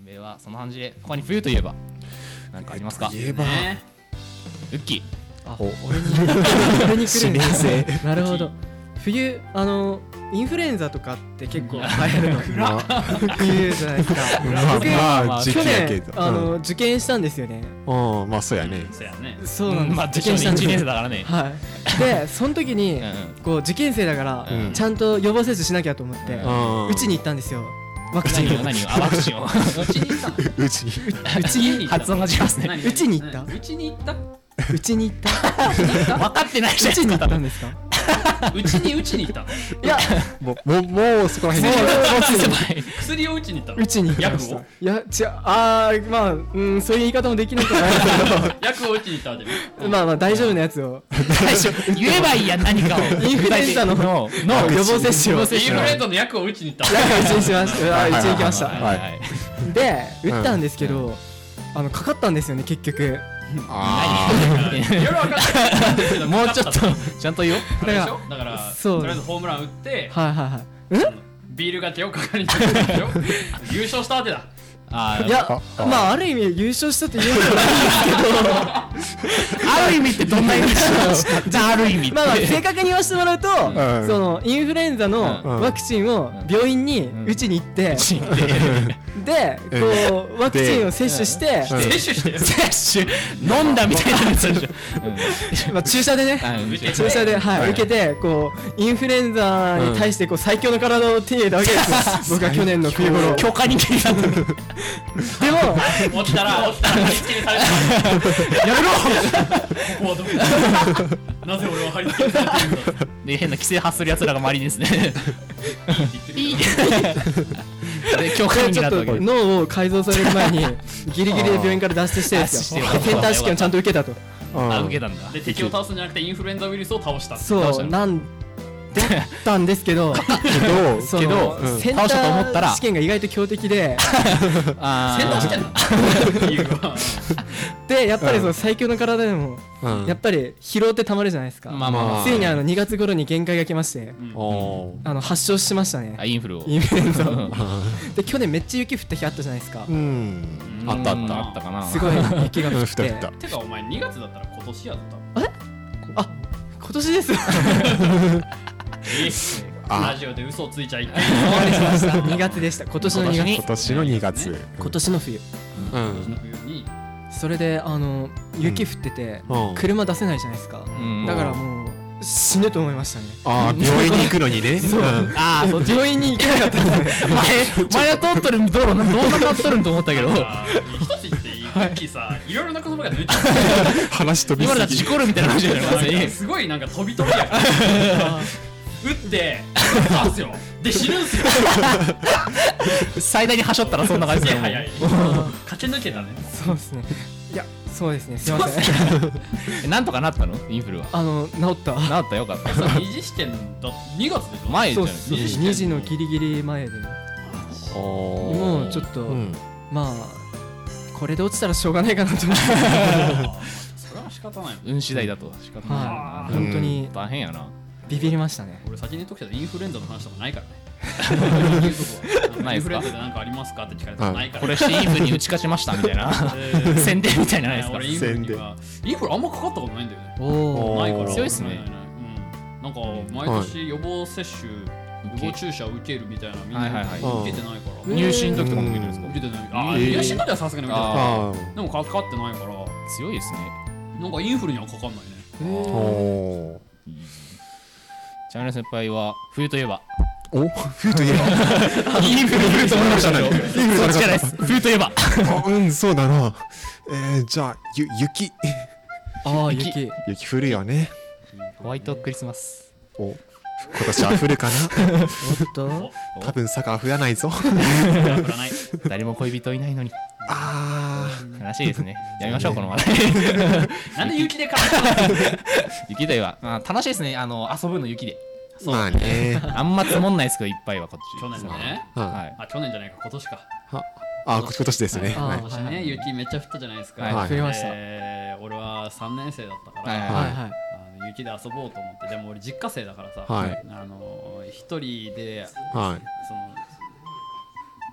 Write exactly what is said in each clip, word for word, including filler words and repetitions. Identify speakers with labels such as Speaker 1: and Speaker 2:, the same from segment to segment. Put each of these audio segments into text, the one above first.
Speaker 1: 米はその感じで、他に冬といえば何かありますか？
Speaker 2: 言えば
Speaker 3: ね
Speaker 1: ウッキー。
Speaker 4: あ、俺に俺に来るんだ。なるほど。冬、あのインフルエンザとかって結構流行るの冬じゃないですか。僕
Speaker 2: まあ時期やけど
Speaker 4: 去年あの受験したんですよね。
Speaker 2: うんまあそうやね
Speaker 3: そうやね。
Speaker 4: そうなんです。
Speaker 1: まあ
Speaker 4: 受験したんです
Speaker 1: いちねん
Speaker 4: よ。
Speaker 1: 生だからね。
Speaker 4: はい。でその時に
Speaker 1: うんうん
Speaker 4: こう受験生だから
Speaker 2: うん
Speaker 4: ちゃんと予防接種しなきゃと思って
Speaker 2: うん
Speaker 4: 打ちに行ったんですよ。ワクチンを。
Speaker 1: 何を何をあワクチンを
Speaker 3: うちに行ったの？
Speaker 2: うちに
Speaker 4: うちに
Speaker 1: 発音が違いますね。
Speaker 3: 何
Speaker 4: うちに行った
Speaker 3: うちに行った
Speaker 4: うちに行った
Speaker 1: 分かってないじゃ
Speaker 4: うちに行
Speaker 1: ないですか。
Speaker 4: ったんですか？
Speaker 3: うちにうちに行ったの？
Speaker 4: いや
Speaker 2: もうもうもうそこら辺
Speaker 4: もう
Speaker 2: で
Speaker 3: 薬をうちに行ったの？
Speaker 4: うちに行きました。
Speaker 3: 薬を
Speaker 4: いや違うあーまあうんそういう言い方もできないかな
Speaker 3: 薬をうちに行ったわけね。
Speaker 4: けどまあまあ大丈夫なやつを
Speaker 1: 最初言えばいいやん何かを。
Speaker 4: インフルエンザの
Speaker 1: の
Speaker 4: の予防接種を
Speaker 1: 予防接種
Speaker 3: インフルエンザの薬をうちに行ったの？
Speaker 4: なんかうちにしましたあうちに行きました
Speaker 1: はいはいはい。
Speaker 4: で打ったんですけどあのかかったんですよね結局
Speaker 2: あ
Speaker 3: いろいろ分かってる
Speaker 1: もうちょっとちゃんと言おう。
Speaker 3: あれでしょ？だから
Speaker 4: そう
Speaker 3: とりあえずホームラン打って
Speaker 4: はいはいはいうん
Speaker 3: ビールがけをかかりに行ったんでしょ？優勝したわけだ。
Speaker 1: あ
Speaker 4: いや
Speaker 2: あ
Speaker 4: まあある意味優勝したって言うことないんですけど
Speaker 1: ある意味ってどんな意味ですか？じゃあある意味って。
Speaker 4: まあまあ正確に言わせてもらうと、
Speaker 2: ん
Speaker 4: そのインフルエンザの
Speaker 2: うん
Speaker 4: ワクチンを病院に打ちに行って、でこうワクチンを接種して、
Speaker 3: 接種してる。
Speaker 1: 接種飲んだみたいなやつでしょ。
Speaker 4: まあ注射でね、
Speaker 1: うん
Speaker 3: 受けて
Speaker 4: 注射ではい、
Speaker 2: はい
Speaker 4: 受けてこうインフルエンザに対してこう最強の体を手に入れたわけですよ。僕は去年の冬頃。
Speaker 1: 許可に切りたのに。
Speaker 4: でも
Speaker 3: 落ちたら落ちたら貼り付けにされた。やめろ。ここはどこだ。なぜ俺は貼り付けにされているんだ。
Speaker 1: で変な規制発する奴らが周りにですね。いいで許可に
Speaker 4: ちょっと
Speaker 1: なったわけです。
Speaker 4: 脳を改造される前にギリギリで病院から脱出してですよ。
Speaker 1: 脱出して
Speaker 4: センター試験をちゃんと受けたと。
Speaker 1: あ受けたんだ。
Speaker 3: で敵を倒すんじゃなくてインフルエンザウイルスを倒した。
Speaker 4: そうなんだったんですけど。
Speaker 2: けど
Speaker 4: そ
Speaker 1: けど
Speaker 4: の
Speaker 2: うん
Speaker 4: センタ
Speaker 1: 倒したと思ったら
Speaker 4: ー試験が意外と強敵で
Speaker 1: あ
Speaker 3: センター試験だ。理由は。
Speaker 4: でやっぱりその最強の体でも
Speaker 2: うん
Speaker 4: やっぱり疲労ってたまるじゃないですか。
Speaker 1: まあまあまあ。
Speaker 4: ついにあのにがつ頃に限界が来まして
Speaker 3: うん
Speaker 2: おー
Speaker 4: あの発症しましたね
Speaker 1: あインフルを。
Speaker 4: インフルエンザをで去年めっちゃ雪降った日あったじゃないですか
Speaker 2: うんあったあ
Speaker 1: うん
Speaker 2: った
Speaker 1: あったかな。
Speaker 4: すごい雪が降っ
Speaker 2: うん降った降ってた
Speaker 3: てかお前にがつだったら今年やった。
Speaker 4: あ今年ですよ
Speaker 3: え
Speaker 2: あ
Speaker 3: ラジオで嘘をついちゃいけない。
Speaker 4: お会いしましたにがつでした今年のにがつ
Speaker 2: 今年のにがつ
Speaker 4: 今年の冬
Speaker 2: う
Speaker 3: 今年の
Speaker 2: ん
Speaker 3: 冬に
Speaker 4: それであの雪降ってて
Speaker 2: うん
Speaker 4: 車出せないじゃないですか
Speaker 1: うん
Speaker 4: だからもう死ぬと思いましたね
Speaker 2: あー病院に行くのにね
Speaker 4: そう
Speaker 2: うん
Speaker 1: ああそっち。
Speaker 4: 病院に行けなかったですね
Speaker 1: 前前が通っとる道路などんな通っとるんと思ったけど。
Speaker 3: あー一つ言っていい？さっきさいろいろな言葉が抜いて
Speaker 2: 話飛び
Speaker 1: 今のだ
Speaker 2: すぎ
Speaker 1: と事故るみたいな感じだよね。まさに
Speaker 3: る。すごいなんか飛び飛びやから。打って打つんすよ。で死ぬんすよ。
Speaker 1: 最大にはしょったらそんな感じだよ。
Speaker 3: 早い。駆け抜けたね。
Speaker 4: そうですねいやそうですねすいません
Speaker 1: えなんとかなったのインフルは。
Speaker 4: あの治った
Speaker 1: 治ったよかった。
Speaker 3: さ二次試験だにがつでしょ。
Speaker 1: 前じゃない
Speaker 4: そうっす
Speaker 3: 二次試験
Speaker 4: にじのギリギリ前で
Speaker 2: おー
Speaker 4: もうちょっと、
Speaker 2: うん
Speaker 4: まあこれで落ちたらしょうがないかなと思って
Speaker 3: それは仕方ないよ。
Speaker 1: 運次第だと仕方ないよ
Speaker 4: はい
Speaker 1: な。
Speaker 4: 本当に
Speaker 1: 大変やな。
Speaker 4: ビビりましたね
Speaker 3: 俺先に言っとくけどインフルエンザの話とかないからね。言うとこはインフルエンザで何かありますかって聞かれたらないから。
Speaker 1: これしてインフルに打ち勝ちましたみたいな
Speaker 3: えー
Speaker 1: 宣伝みたいなのないですか。
Speaker 3: 俺インフルにはインフルあんまかかったことないんだよね。
Speaker 4: お
Speaker 2: お
Speaker 4: お
Speaker 3: ないから
Speaker 1: 強いっすね
Speaker 3: ないないないうんなんか毎年予防接種、予防注射を受けるみたいなみんな
Speaker 1: はいはいはい
Speaker 3: 受けてないから、
Speaker 1: 入試の時とかも受けてるんですか。
Speaker 3: 受けてないああ、
Speaker 2: えー
Speaker 3: 入試の時はさすがに受けてない
Speaker 1: あ
Speaker 2: あ
Speaker 3: でもかかってないから
Speaker 1: 強いですね。
Speaker 3: なんかインフルにはかかんないね。
Speaker 2: ーお
Speaker 1: チャンネル先輩は冬といえば
Speaker 2: ーお冬といえば
Speaker 1: インフル冬と思いましたね。
Speaker 2: インフルじゃなかった
Speaker 1: そっちじゃないです。冬といえば
Speaker 2: あうんそうだなえーじゃあゆ雪
Speaker 4: ああ
Speaker 1: 雪
Speaker 4: 雪
Speaker 2: 雪降るよね
Speaker 1: ホワイトクリスマス。
Speaker 2: お今年は降るかな
Speaker 4: おっと
Speaker 2: 多分坂は降らないぞ
Speaker 3: 降らない。
Speaker 1: 誰も恋人いないのに
Speaker 2: あ
Speaker 1: 悲しいですね。やめましょうこの話題。
Speaker 3: なんで雪でかったの？
Speaker 1: 雪といえばあ楽しいですね。あの遊ぶの雪で。
Speaker 2: ーまあね
Speaker 1: あんま積もんないですけどいっぱいはこっち。
Speaker 3: 去年ね。
Speaker 2: は
Speaker 1: はい。
Speaker 3: あ去年じゃないか今年か。
Speaker 2: あ今年ですね
Speaker 4: あ
Speaker 2: はい
Speaker 3: 今年ね雪めっちゃ降ったじゃないですか。
Speaker 1: はい
Speaker 4: 降りました
Speaker 3: えー俺はさんねん生だったから。
Speaker 1: はい
Speaker 4: はいはい
Speaker 3: あの雪で遊ぼうと思ってでも俺実家生だからさ、
Speaker 2: はい
Speaker 3: あの一人で
Speaker 2: はい
Speaker 3: その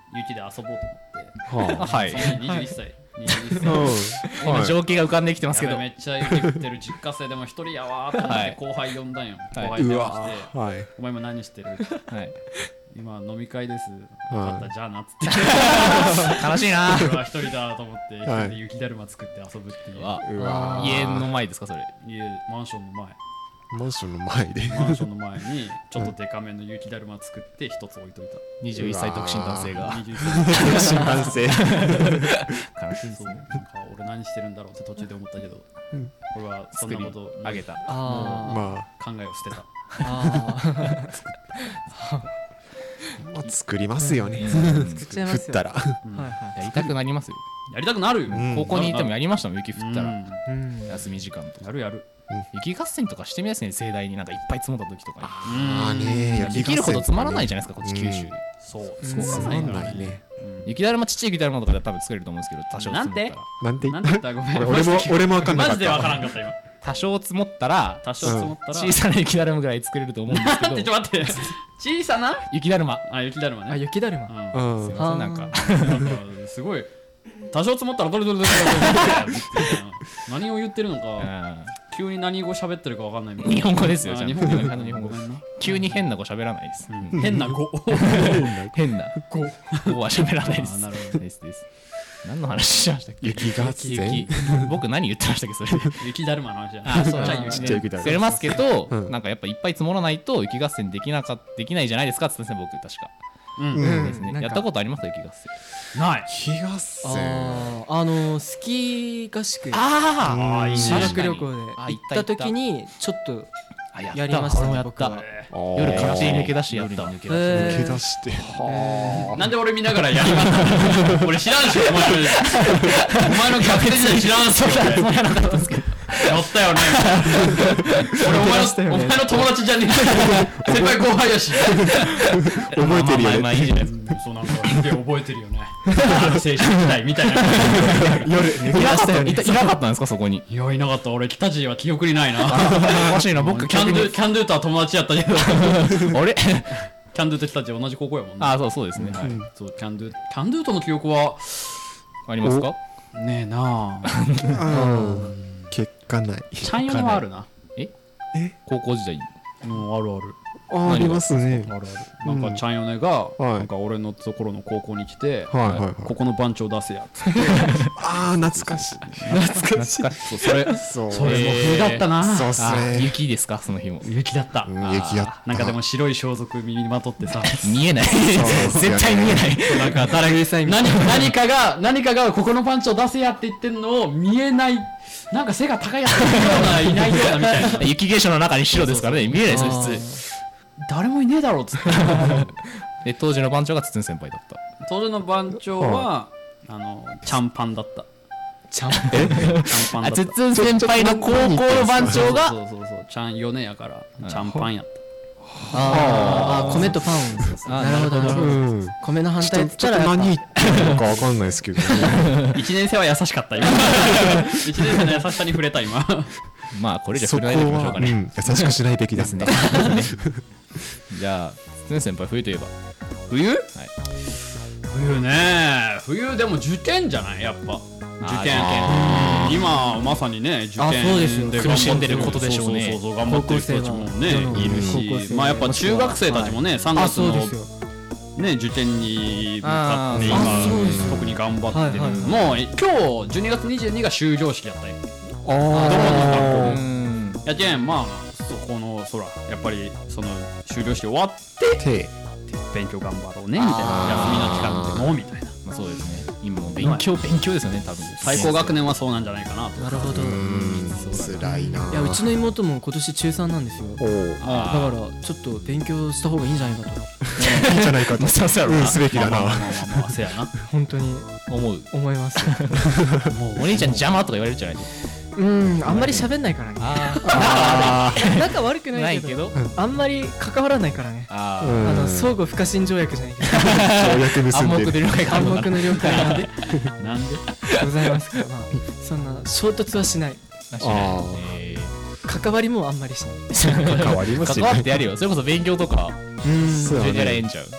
Speaker 3: 雪で遊ぼうと思って
Speaker 2: は
Speaker 1: はい
Speaker 3: その時にじゅういっさいにじゅういっ
Speaker 2: あ。
Speaker 3: さい
Speaker 2: はい。
Speaker 1: 今情景が浮かんできてますけど
Speaker 3: やべめっちゃ雪降ってる実家生でも一人やわーって思って後輩呼んだんよ、
Speaker 1: はい
Speaker 3: 後輩に
Speaker 2: う
Speaker 3: 電話し
Speaker 2: わ
Speaker 3: て、
Speaker 2: はい。
Speaker 3: お前今何してる
Speaker 1: はい
Speaker 3: 今飲み会です分
Speaker 2: はい
Speaker 3: かったじゃあなっつって
Speaker 1: 悲しいな
Speaker 3: 俺は一人だと思って一
Speaker 2: はい
Speaker 3: 人で雪だるま作って遊ぶっていう、
Speaker 1: あ
Speaker 2: うわ
Speaker 1: 家の前ですかそれ
Speaker 3: 家マンションの前
Speaker 2: マンションの前で。
Speaker 3: マンションの前にちょっとデカめの雪だるま作って一つ置いといた
Speaker 1: にじゅういっさい独身男性が
Speaker 3: にじゅういっさい
Speaker 2: 新男性。
Speaker 1: 悲しいです
Speaker 3: そうなんか俺何してるんだろうって途中で思ったけど、
Speaker 2: うん
Speaker 3: 俺はそんなこと
Speaker 1: あげた
Speaker 4: あ
Speaker 2: ま
Speaker 3: 考えを捨てた
Speaker 4: ーあー
Speaker 2: あ、まあ、作りますよね。
Speaker 4: 作っちゃいますよ
Speaker 2: 降ったら。
Speaker 3: うん
Speaker 4: はいは
Speaker 1: やりたくなりますよ
Speaker 3: やりたくなるよ、
Speaker 2: うん
Speaker 1: 高校にいてもやりましたもん雪降ったら
Speaker 3: うん
Speaker 4: いうん
Speaker 1: 休み時間とか
Speaker 3: やるやる
Speaker 1: 雪合戦とかしてみますね盛大になんかいっぱい積もった時とか
Speaker 2: ああね、
Speaker 1: にできるほどつまらないじ
Speaker 2: ゃ
Speaker 1: ゃないですかこっち九州
Speaker 3: そう
Speaker 4: うん
Speaker 3: そう
Speaker 2: つまんないね。
Speaker 3: うん
Speaker 1: 雪だるまちっちゃい雪だるまとかで多分作れると思うんですけど多少積もったら
Speaker 3: なんて
Speaker 2: なんて言っ
Speaker 3: なんて言ったらごめん
Speaker 2: 俺も俺もわかんなかった。
Speaker 3: マジでわからんかった今
Speaker 1: 多少積もったら
Speaker 3: 多少積もったら
Speaker 1: 小さな雪だるまぐらい作れると思うんですけど
Speaker 3: ちょっと待って小さな
Speaker 1: 雪だるま
Speaker 3: あ雪だるま
Speaker 4: あ
Speaker 3: ね
Speaker 4: 雪だるま
Speaker 3: うん
Speaker 2: うん。
Speaker 1: すいませんなんか
Speaker 3: なんかすごい多少積もったらどれどれどれどれどれどれ何を言ってるのか
Speaker 1: うん
Speaker 3: 急に何語喋ってるかわかんないみたいな
Speaker 1: 日本語ですよちゃんと
Speaker 3: あ日本語
Speaker 1: あの日本語
Speaker 3: ごめんな
Speaker 1: 急に変な語喋らないです
Speaker 3: うん変な語
Speaker 1: 変な語語は喋らないです
Speaker 3: あーなるほど
Speaker 1: ですです何の話しましたっけ
Speaker 2: 雪合戦
Speaker 1: 雪僕何言ってましたっけそれで
Speaker 3: 雪だるまの話じゃ
Speaker 1: あそう
Speaker 3: ちっちゃい
Speaker 1: ね
Speaker 3: 雪
Speaker 2: ちっちゃい雪だるま
Speaker 1: 作れますけど、
Speaker 2: うん
Speaker 1: なんかやっぱいっぱい積もらないと雪合戦できなかできないじゃないですかって言ってたんですね僕確か、
Speaker 3: うん
Speaker 2: うん
Speaker 1: ですね
Speaker 4: なんか
Speaker 1: やったことあります雪合戦
Speaker 3: ない
Speaker 2: 雪合戦。
Speaker 4: あーあのスキー合宿
Speaker 1: あ
Speaker 2: あーいいね
Speaker 4: 修学旅行で
Speaker 1: あ
Speaker 4: 行った時にちょっと
Speaker 1: あや
Speaker 4: やりましたね
Speaker 1: 俺もやった
Speaker 4: 僕は
Speaker 1: 夜勝手に抜け出してやった
Speaker 3: 夜に抜け
Speaker 4: 出して
Speaker 2: 抜け出して。
Speaker 3: なんで俺見ながらやりました俺知らんしお前のお前の逆転時代知らんすよ俺
Speaker 1: そうやなかったんですけど
Speaker 3: やったよね俺お前のお前の友達じゃねえ先輩後輩やし
Speaker 2: 覚えてるよね
Speaker 1: まあまあまあいいじゃないですか
Speaker 3: そうなんかすげえ覚えてるよね青春時代みたいな
Speaker 2: 夜抜け出
Speaker 1: いなかっ
Speaker 2: したよね
Speaker 1: たいたいなかったんですかそこに
Speaker 3: いやいなかった俺北地は記憶にないな
Speaker 1: おかしいな僕
Speaker 3: キャンドゥキャンドゥとは友達やったけど
Speaker 1: あれ
Speaker 3: キャンドゥと北地同じ高校やもんね
Speaker 1: あそうそうですね、はい
Speaker 3: そうキャンドゥキャンドゥとの記憶は
Speaker 1: ありますか
Speaker 3: ねえなあ
Speaker 2: うん結果ない。
Speaker 3: ちゃんよねはあるな
Speaker 1: 高校時代
Speaker 3: うんあるある
Speaker 2: あありますね。
Speaker 3: あるあるなんかちゃんよねが、
Speaker 2: はい
Speaker 3: なんか俺のところの高校に来て、
Speaker 2: はいはいはい。
Speaker 3: ここの番長出せやっつって
Speaker 2: ああ懐かしい。懐かしい。
Speaker 1: そうそれ
Speaker 2: そう。
Speaker 3: それも冬だったな、
Speaker 2: そうっす
Speaker 1: あ
Speaker 2: ね。
Speaker 1: 雪ですかその日も
Speaker 3: 雪だった、
Speaker 2: うん雪やった。
Speaker 3: なんかでも白い装束身にまとってさ
Speaker 1: 見えない
Speaker 2: そう
Speaker 1: 絶対見えない
Speaker 3: なんか誰何何かが何かがここの番長出せやって言ってんのを見えないなんか背が高いやつがいるようないないようなみたいな
Speaker 1: 雪化粧の中に白ですからね見えないですよ普通
Speaker 3: 誰もいねえだろっつって
Speaker 1: で当時の番長が筒先輩だった
Speaker 3: 当時の番長はあのチャンパンだった
Speaker 4: ちゃん
Speaker 3: チャンパンだ
Speaker 1: あ
Speaker 3: った
Speaker 1: 筒先輩の高校の番長が
Speaker 3: そうそうそうちゃんよねやからチャンパンやった
Speaker 4: あーあー米とパンを
Speaker 1: あー
Speaker 4: なるほどなるほど
Speaker 2: うん。
Speaker 4: 米の反
Speaker 2: ちょっ
Speaker 4: 対っつったらやっぱ
Speaker 2: と何言ってるのかわかんないですけどね。
Speaker 3: 一年生は優しかった今一年生の優しさに触れた今
Speaker 1: まあこれじゃ
Speaker 2: そこ
Speaker 1: 触れないでいきましょう
Speaker 2: は、
Speaker 1: かね
Speaker 2: うん、優しくしないべきですね。
Speaker 1: じゃあ筒先輩冬といえば
Speaker 3: 冬冬ね冬でも受験じゃないやっぱ受験
Speaker 1: あ
Speaker 3: 今まさにね受験
Speaker 4: あそうですよ
Speaker 3: で
Speaker 1: 苦しんでることでしょうね
Speaker 3: そうそうそう頑張ってる人たちもね
Speaker 4: 高校生はい
Speaker 3: るし
Speaker 4: 世の高校生
Speaker 3: まあやっぱ中学生たちもねさんが
Speaker 4: あ
Speaker 3: つの
Speaker 4: そうですよ
Speaker 3: ね受験に向かって
Speaker 1: あ
Speaker 4: ーそうです
Speaker 3: 今特に頑張ってる
Speaker 4: はいはいはい
Speaker 3: もう今日じゅうにがつにじゅうにが終了式やったんよ
Speaker 2: あ
Speaker 3: どこの学校
Speaker 1: うーん
Speaker 3: やけんまあそこのそらやっぱりその終了式終わって
Speaker 2: 手。
Speaker 3: 勉強頑張ろうねみたいな休みの期間でもみたいな
Speaker 1: まあそうですね今もう勉強勉強ですよね多分
Speaker 3: 最高学年はそうなんじゃないかなと
Speaker 4: なるほどい
Speaker 2: うん、辛いな。
Speaker 4: やうちの妹も今年中さんなんですよ
Speaker 2: おお、い
Speaker 4: だからちょっと勉強した方がいいんじゃないかと
Speaker 2: いんじゃないかと。
Speaker 1: そうそうやろな
Speaker 2: うん、すべきだな。
Speaker 3: まあまあまあまあまあせやな
Speaker 4: 本当に
Speaker 1: 思う
Speaker 4: 思います
Speaker 1: もうお兄ちゃん邪魔とか言われるじゃない
Speaker 4: うんあんまり喋んないからね
Speaker 1: あ
Speaker 2: あ
Speaker 4: 仲悪く
Speaker 1: あ
Speaker 4: なけど
Speaker 1: ないいけど
Speaker 4: あんまり関わらないからね
Speaker 1: あ
Speaker 2: ーうん
Speaker 4: あの相互不可侵条約じゃないけど
Speaker 2: あ、条約結
Speaker 1: 暗
Speaker 2: んでる。
Speaker 1: 黙で了解がある
Speaker 4: 暗
Speaker 1: のかな
Speaker 4: 黙の了解なんで
Speaker 3: なんで
Speaker 4: ございますからまあそんな衝突はしない
Speaker 1: しない
Speaker 2: あ
Speaker 1: え
Speaker 4: 関わりもあんまりしない
Speaker 2: 関わりもしない
Speaker 1: ー関わってやるよそれこそ勉強とか
Speaker 4: うん
Speaker 2: そう
Speaker 1: 順にやらええんちゃう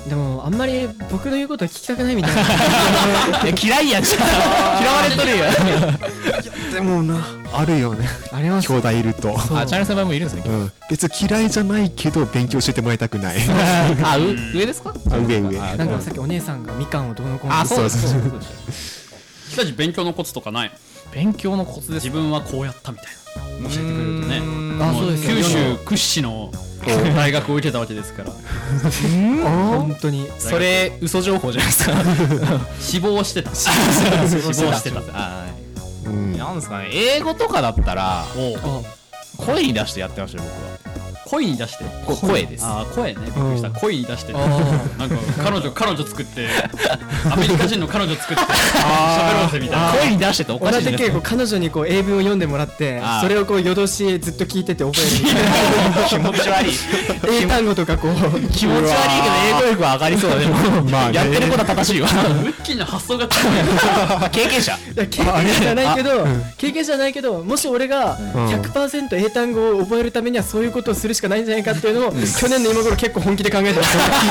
Speaker 4: でもあんまり僕の言うこと聞きたくないみたいな。
Speaker 1: いや嫌いやんじゃん嫌われとるやん
Speaker 2: でもなあるよね
Speaker 4: あります
Speaker 2: 兄弟いると、
Speaker 4: そう
Speaker 1: あチャンネル先輩もいるんですね
Speaker 2: うん、別に嫌いじゃないけど勉強してもらいたくない
Speaker 1: あう上ですか
Speaker 2: あ上上
Speaker 1: あ
Speaker 4: なんかさっきお姉さんがみかんをどうのこうの
Speaker 1: あそうです
Speaker 2: そう
Speaker 1: そうです
Speaker 3: 君たち勉強のコツとかない？
Speaker 1: 勉強のコツです
Speaker 3: 自分はこうやったみたいな教えてくれるとね。
Speaker 4: あそうですよ
Speaker 3: 九州屈指の大学を受けたわけですから
Speaker 4: 本当に
Speaker 1: それ嘘情報じゃないですか
Speaker 3: 死亡してた。死亡してた。
Speaker 1: あ
Speaker 2: うん
Speaker 1: なんですかね英語とかだったら
Speaker 3: おう
Speaker 1: 声に出してやってましたよ僕は
Speaker 3: 声に出して。
Speaker 1: こ声です
Speaker 3: あー声ね。びっくりした。声に出して。
Speaker 4: あ
Speaker 3: なんか彼女彼女作ってアメリカ人の彼女作って喋ろうぜみたいな。
Speaker 1: 声に出してておかしい
Speaker 4: 同じ結構彼女にこう英文を読んでもらって
Speaker 1: あー
Speaker 4: それをこう夜通しずっと聞いてて覚えるみたいな
Speaker 1: 気持ち悪い
Speaker 4: 英単語とかこう
Speaker 1: 気持ち悪いけど英語力は上がりそうだでも
Speaker 2: まあね
Speaker 1: やってることは正しいわ
Speaker 3: ウッキーの発想が強い。
Speaker 1: 経験者
Speaker 4: いや経験者じゃないけど経験者じゃないけどもし俺が
Speaker 2: うん
Speaker 4: ひゃくパーセント 英単語を覚えるためにはそういうことをするしかないんじゃないかっていうのを去年の今頃結構本気で考えてま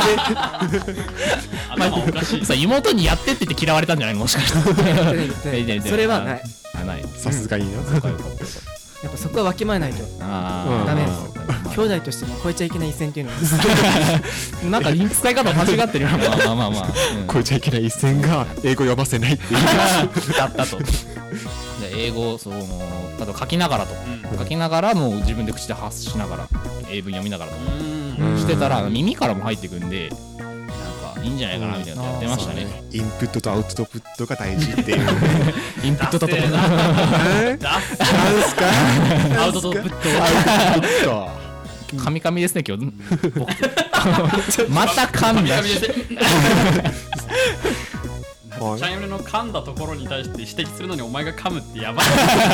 Speaker 4: した
Speaker 3: 頭おかしい。
Speaker 1: さ妹にやってって言って嫌われたんじゃないのもしかして
Speaker 4: それはない
Speaker 1: あない
Speaker 2: さすがにな、
Speaker 1: よかったよかった
Speaker 4: やっぱそこはわきまえないと
Speaker 1: あー
Speaker 4: ダメです兄弟としても超えちゃいけない一線っていうのは
Speaker 1: なんか使い方間違ってるよまあまあまあまあ、うん
Speaker 2: 超えちゃいけない一線が英語読ませないっていう
Speaker 1: だったとで英語そのあと書きながらと
Speaker 3: うん
Speaker 1: 書きながらもう自分で口で発しながら英文読みながらとか
Speaker 3: うん
Speaker 1: してたら耳からも入ってくんでなんかいいんじゃないかなみたいなのやってましたね
Speaker 2: インプットとアウトプットが大事っていう
Speaker 1: インプットだと
Speaker 3: ダセーな
Speaker 2: え
Speaker 3: ダッ
Speaker 2: なんすか
Speaker 3: アウトドプット。
Speaker 1: カミカミですね今日僕また噛んだ
Speaker 3: 神々
Speaker 1: し
Speaker 2: はい
Speaker 3: チャンネルの噛んだところに対して指摘するのにお前が噛むってやばい。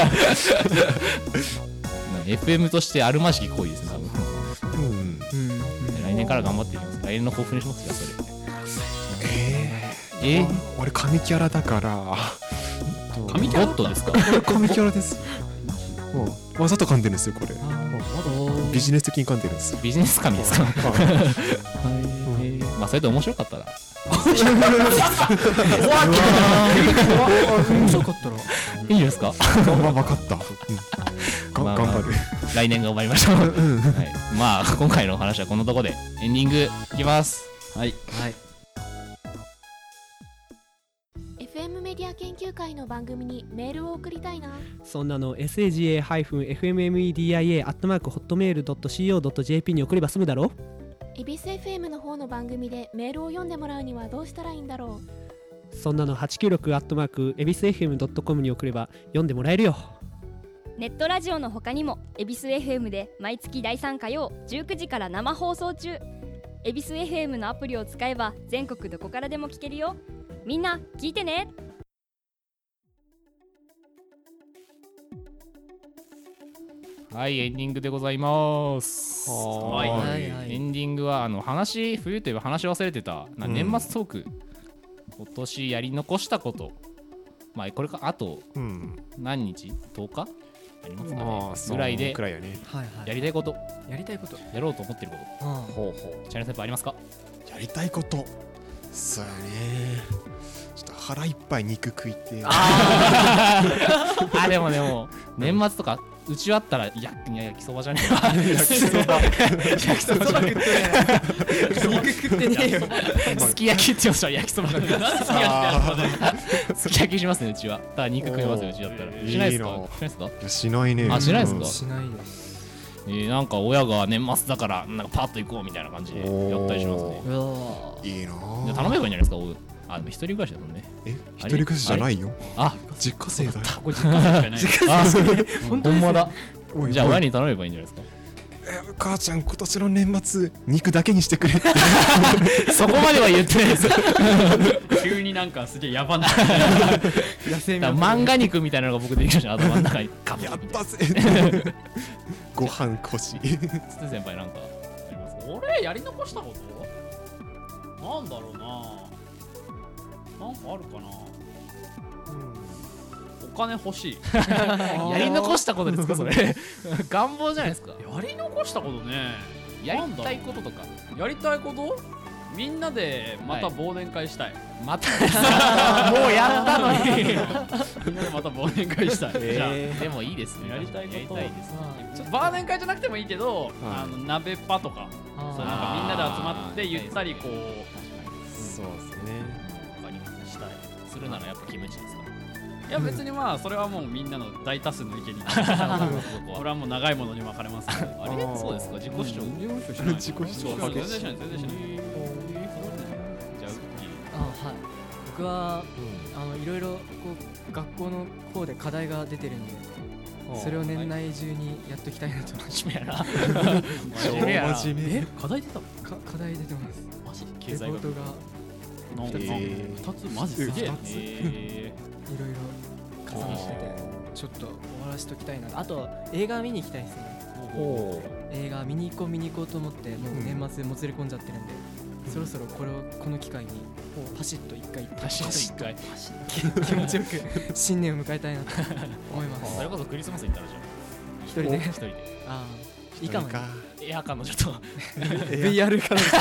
Speaker 1: エフエム としてあるまじき行為ですね多分
Speaker 2: うん
Speaker 1: 来年から頑張っていきます来年の抱負にしますよそれ
Speaker 2: え
Speaker 1: え
Speaker 2: ー、俺神キャラだから
Speaker 3: 神キャラ
Speaker 1: ゴッドですか
Speaker 2: 俺神キャラですうんわざと噛んでるんですよこれビジネス的に噛んでるんですよ
Speaker 1: ビジネス神ですか
Speaker 2: はい
Speaker 1: まあそれで面白かったら
Speaker 4: 面白かったら
Speaker 1: いいんですか
Speaker 2: まあ分かった、うんが
Speaker 1: まあまあ
Speaker 2: 頑張る
Speaker 1: 来年頑張りましょう、はい、まあ今回の話はこのとこでエンディングいきます
Speaker 3: はい。
Speaker 4: はい
Speaker 5: エフエム メディア研究会の番組にメールを送りたいな。
Speaker 6: そんなの エスエージーエー エフエムエムイーディーアイエー アットマークホットメールドットシーオードットジェーピー に送れば済むだろ。
Speaker 5: 恵比寿 エフエム の方の番組でメールを読んでもらうにはどうしたらいいんだろ
Speaker 6: そんなのはちきゅうろくアットマークエビスエフエムドットコムに送れば読んでもらえるよ。
Speaker 7: ネットラジオの他にも恵比寿 エフエム で毎月だいさん火曜じゅうくじから生放送中。恵比寿 エフエム のアプリを使えば全国どこからでも聞けるよ。みんな聞いてね。
Speaker 1: はいエンディングでございます
Speaker 3: はい
Speaker 4: はいはい
Speaker 1: エンディングはあの話冬といえば話忘れてたな
Speaker 2: うん
Speaker 1: 年末トーク、今年やり残したことまあこれかあと
Speaker 2: うん
Speaker 1: 何日とおかありますかね、
Speaker 2: まあ
Speaker 1: ぐらいで
Speaker 2: くらいやね
Speaker 4: はいはい
Speaker 1: やりたいこと
Speaker 4: やりたいこと
Speaker 1: やろうと思ってるこ
Speaker 4: うん
Speaker 2: ほうほ
Speaker 1: とチャンネル先輩ありますか
Speaker 2: うやりたいことそうやねちょっと腹いっぱい肉食いて
Speaker 1: あでもでも年末とかうちあったらいやいや焼きそばじゃねえわ
Speaker 2: 焼きそば
Speaker 1: 焼きそばじゃね
Speaker 4: 肉食ってねえよ
Speaker 1: えすき焼きって言いましたら焼きそば
Speaker 3: 何すき焼きってや
Speaker 1: すき焼きしますねうちはただ肉食いますようちだったら
Speaker 2: おー
Speaker 1: しないですか
Speaker 2: いいな
Speaker 1: しないですか
Speaker 2: いやしないね
Speaker 1: あしないですか
Speaker 2: うん
Speaker 4: しないです
Speaker 1: えー、なんか親が年末だからなんかパッと行こうみたいな感じでやったりしますね
Speaker 4: うわ
Speaker 2: いいな
Speaker 1: で頼めばいいんじゃないですかおあでも一人暮らしだもんね
Speaker 2: え一人暮らしじゃないよ
Speaker 1: あ
Speaker 2: 実家生だよ
Speaker 3: これ実家しかいない。
Speaker 1: あ本当まだ
Speaker 2: おい
Speaker 1: じゃあ
Speaker 2: おい
Speaker 1: 親に頼めばいいんじゃないです
Speaker 2: え母ちゃん今年の年末肉だけにしてくれって
Speaker 1: かそこまでは言ってないです
Speaker 3: 急になんかすげえ野蛮な。
Speaker 4: 野生
Speaker 1: だから漫画肉みたいなのが僕できましたね頭の中にカッ
Speaker 2: やっ
Speaker 1: みたいな
Speaker 2: たぜご飯欲しい
Speaker 1: つて先輩なんかありますか
Speaker 3: 俺やり残したことなんだろうな。なんかあるかな。お金欲しい。
Speaker 1: やり残したことですかそれ願望じゃないですか
Speaker 3: やり残したことね。
Speaker 1: やりたいこととか
Speaker 3: やりたいことみんなでまた忘年会したい。
Speaker 1: またもうやったのに
Speaker 3: みんなでまた忘年会したい。じゃあ
Speaker 1: でもいいですね。
Speaker 3: やりたいこと
Speaker 1: やりたいですね。
Speaker 3: ちょっと忘年会じゃなくてもいいけど、あの鍋っぱとか、そうなんかみんなで集まってゆったりこう
Speaker 2: そうですね。
Speaker 3: 他にしたい。
Speaker 1: するならやっぱキムチですか。
Speaker 3: いや別にまあそれはもうみんなの大多数の意見になる。これはもう長いものに分かれますね。
Speaker 1: あれそうですか。自己主張。
Speaker 3: 自己主張しない。
Speaker 2: 自己主張
Speaker 3: 全然しない全然しない。じゃあウッキー。
Speaker 4: あはい僕はあのいろいろこう学校の方で課題が出てるんでそれを年内中にやっときたいなと
Speaker 1: 真面目やな。
Speaker 2: 超
Speaker 1: 真面目やな。
Speaker 2: 真面目。
Speaker 3: 課題出たの？
Speaker 4: か課題出てます
Speaker 3: マジ？
Speaker 4: レ
Speaker 3: 経済学
Speaker 4: ポートが
Speaker 3: の
Speaker 2: えー
Speaker 3: 二つマジすげえ。
Speaker 1: え
Speaker 4: いろいろ重なっててちょっと終わらせときたいなあと映画見に行きたいですね
Speaker 2: ほ
Speaker 4: 映画見に行こう見に行こうと思ってもう年末でもつれ込んじゃってるんで、そろそろこれをこの機会にパシッと一回行って
Speaker 1: パシッと一回。
Speaker 4: 気持ちよく新年を迎えたいなと思います
Speaker 1: それこそクリスマス行ったらじゃ
Speaker 4: 一人で
Speaker 1: あ一人で。
Speaker 4: ああ
Speaker 2: う。
Speaker 4: いいかもね
Speaker 2: か。
Speaker 1: エア彼女と
Speaker 4: ブイアール からですか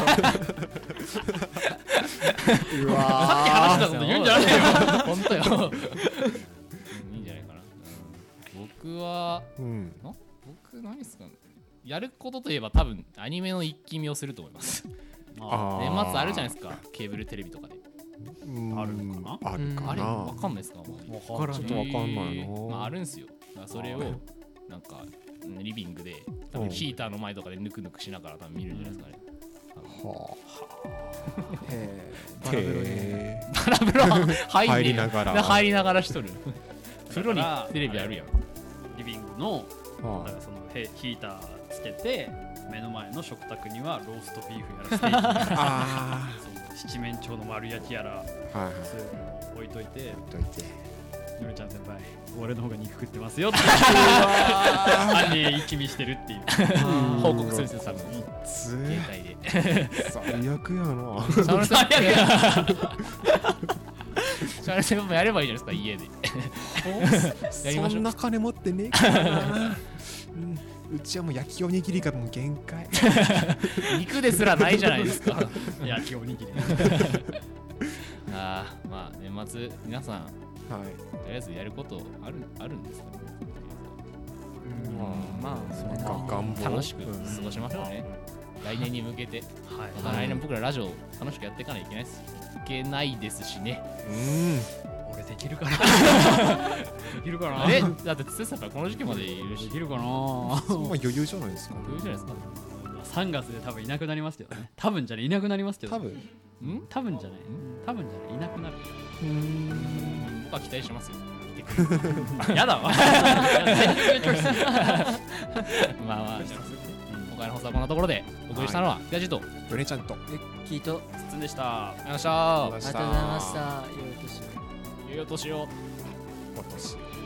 Speaker 2: うわ
Speaker 3: さっき話したこと言うんじゃないよ。
Speaker 1: 本当よ。いいんじゃないかな。僕は
Speaker 2: ー。うん。
Speaker 1: 僕何ですかね。やることといえば多分アニメの一気見をすると思います。
Speaker 2: あー
Speaker 1: 年末あるじゃないですか。ケーブルテレビとかで。
Speaker 2: うん
Speaker 3: あるかな
Speaker 2: あるか
Speaker 1: あれ
Speaker 2: な。
Speaker 1: わかんないですか。
Speaker 2: わからんちょっとわかんないな
Speaker 1: えーまああるんすよ。だからそれをなんかリビングで多分ヒーターの前とかでぬくぬくしながら多分見るんじゃないですかね。
Speaker 2: は
Speaker 4: へ
Speaker 2: あ。
Speaker 4: バラ風呂に
Speaker 2: へ
Speaker 1: バラ風呂入
Speaker 2: 入りながら
Speaker 1: 入りながらしとる。風呂にテレビあるやん。
Speaker 3: リビングの
Speaker 2: ー。は
Speaker 3: だからそのヘヒーターつけて目の前の食卓にはローストビーフやらステーキやら
Speaker 2: あ
Speaker 3: その七面鳥の丸焼きやら
Speaker 2: あ。はいはい。
Speaker 3: そういうのを置いといて
Speaker 2: どいて。
Speaker 3: ゆめちゃん先輩俺の方が肉食ってますよって犯人一気見してるっていう
Speaker 1: 報告するんですよ多分。
Speaker 2: つ
Speaker 1: 携帯で。
Speaker 2: 最悪やな。
Speaker 1: シャオル先輩シャオル先輩もやればいいじゃないですか家で。やりましょうん
Speaker 2: そな金持ってねえからな。うんうちはもう焼きおにぎりがもう限界。
Speaker 1: 肉ですらないじゃないですか。
Speaker 3: 焼きおにぎり
Speaker 1: ああまあ年末皆さん
Speaker 2: はい。
Speaker 1: とりあえずやることあるあるんですかね。
Speaker 4: まあそれな
Speaker 2: が願望
Speaker 1: 楽しく過ごしましょうね。来年に向けて。また来年僕らラジオ楽しくやっていかないといけないです。いけないですしね。
Speaker 2: うん。
Speaker 3: 俺できるかなできるかな
Speaker 1: あれだってつさんこの時期までいるし。
Speaker 3: できるかな
Speaker 2: まあ余裕じゃないですか。
Speaker 1: どうじゃないですか。
Speaker 3: さんがつで多分いなくなりますけどね多分じゃないいなくなりますけど
Speaker 2: 多分。
Speaker 1: ん
Speaker 3: 多分じゃない多分じゃないいなくなる
Speaker 1: 僕は期待してますよ。来てくれる
Speaker 3: やだわ
Speaker 1: まあまあ、今回の放送はこんなところでお送りしたのはヒカジと
Speaker 2: ヨネちゃんと。
Speaker 4: えキート
Speaker 3: つつんでした
Speaker 1: ありがとうございました。
Speaker 4: ありがとうございました良いお年を
Speaker 1: 良いお年を。
Speaker 2: 私。